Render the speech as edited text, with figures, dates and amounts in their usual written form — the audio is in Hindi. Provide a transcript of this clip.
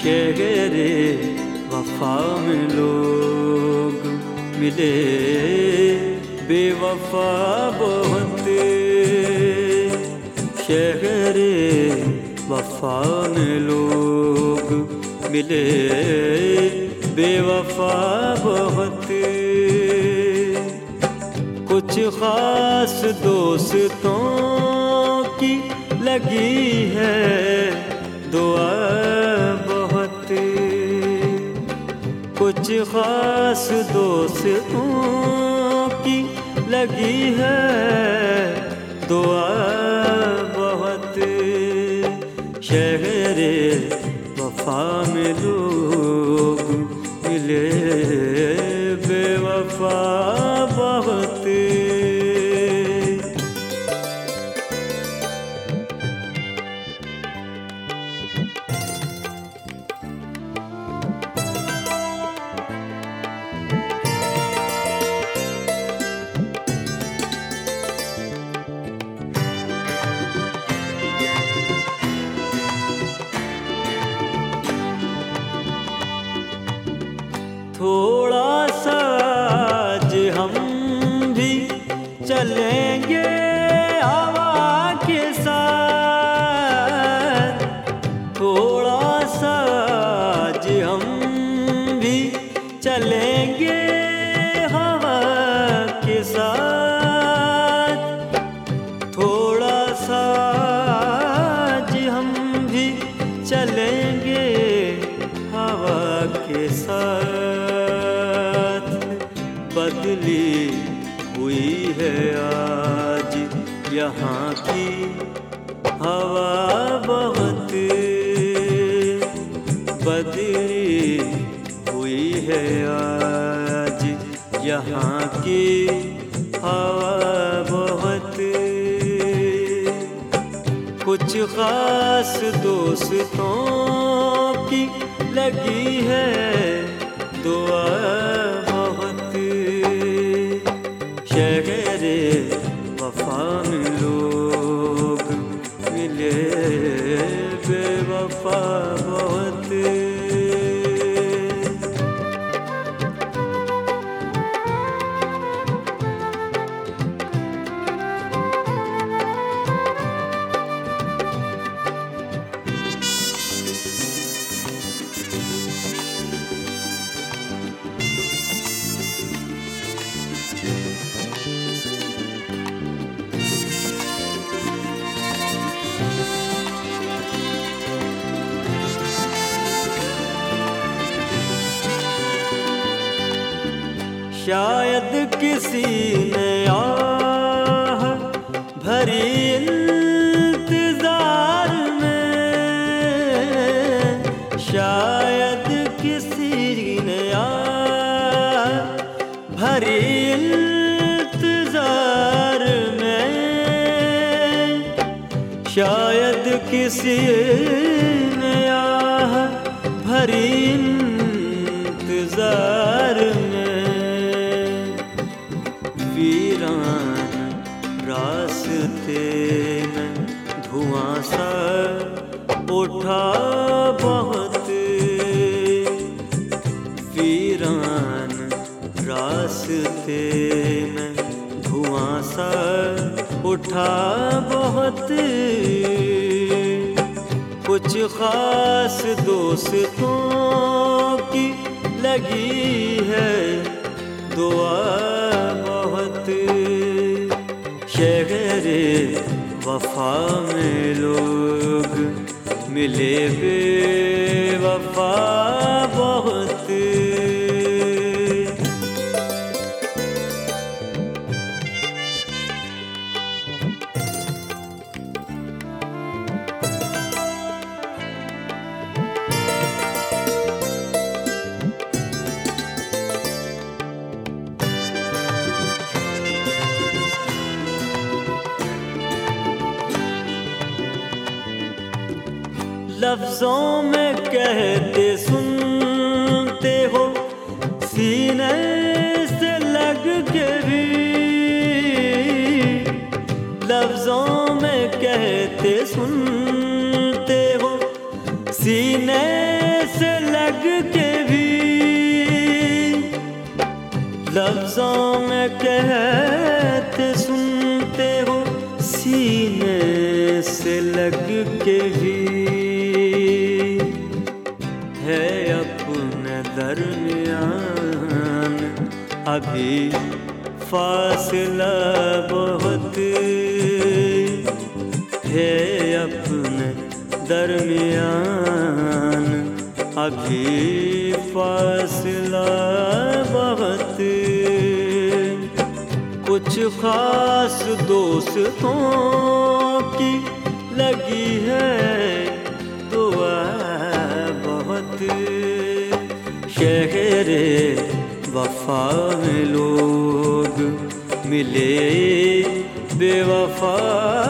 शहरे वफा में लोग मिले बेवफा बहुत। शहरे वफा में लोग मिले बेवफा बहुत। कुछ खास दोस्तों की लगी है दुआ बहुत। कुछ खास दोस्तों की लगी है दुआ बहुत। शहरे वफा में लोग मिले बेवफा बहुत। थोड़ा सा आज हम भी चलेंगे हवा के साथ। थोड़ा सा आज हम भी चलेंगे हवा के साथ। थोड़ा सा आज हम भी चलेंगे हवा के साथ। बदली हुई है आज यहाँ की हवा बहुत। बदली हुई है आज यहाँ की हवा बहुत। कुछ खास दोस्तों की लगी है दुआ बहुत। शहरे वफा में लोग मिले बेवफा बहुत। शायद किसी ने आह भरी इंतजार में। शायद किसी ने आह भरी इंतजार में। शायद किसी ने आह भरी इंतजार में। वीरान रास्ते में धुआं सा उठा बहुत। वीरान रास्ते में धुआं सा उठा बहुत। कुछ खास दोस्तों की लगी है दुआ बहुत। शहरे वफा में लोग मिले बेवफा बहुत। लफ्जों में कहते सुनते हो सीने से लग के भी। लफ्जों में कहते सुनते हो सीने लफ्जों में कहते सुनते हो, सीने से लग के भी है अपने दरमियान अभी फासला बहुत, है अपने दरमियान अभी फासला बहुत। कुछ खास दोस्तों की लगी है दुआ बहुत, शहरे वफा में लोग मिले बेवफा